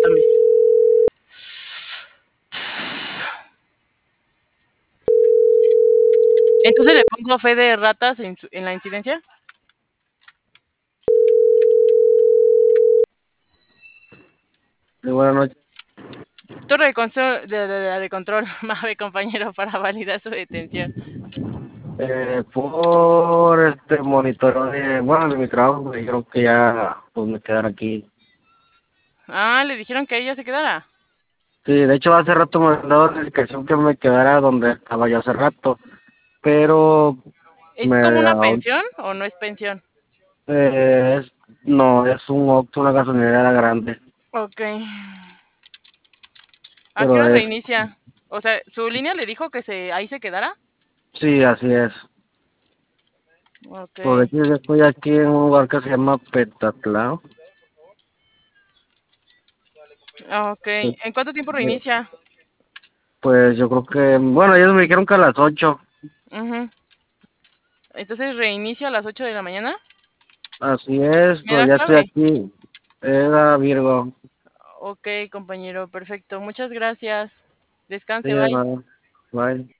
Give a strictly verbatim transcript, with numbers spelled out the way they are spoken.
permítame. Entonces le pongo fe de ratas en, su, en la incidencia. Sí, buenas noches. Torre de control, de, de, de, de control, Mave, compañero, para validar su detención. Eh, por este monitoreo de, bueno, de mi trabajo me dijeron que ya pues me quedara aquí. Ah, le dijeron que ella se quedara. Sí, de hecho hace rato me mandó la indicación que me quedara donde estaba yo hace rato, pero ¿Es me como una aún- pensión o no es pensión? eh, es, no, es un Oxxo, una gasolinera grande, Ok. ¿A qué pero hora es, reinicia? O sea, ¿su línea le dijo que se ahí se quedara? sí, así es. Ok. Por aquí yo estoy aquí en un lugar que se llama Petatlao. Ok. Pues, ¿En cuánto tiempo eh, reinicia? pues yo creo que, bueno, ellos me dijeron que a las ocho. Uh-huh. Entonces reinicia a las ocho de la mañana. Así es, ¿Me pues da ya su estoy nombre? aquí. Era Virgo. Ok, compañero, perfecto. Muchas gracias. Sí, Descanse, bye. hermano. Bye.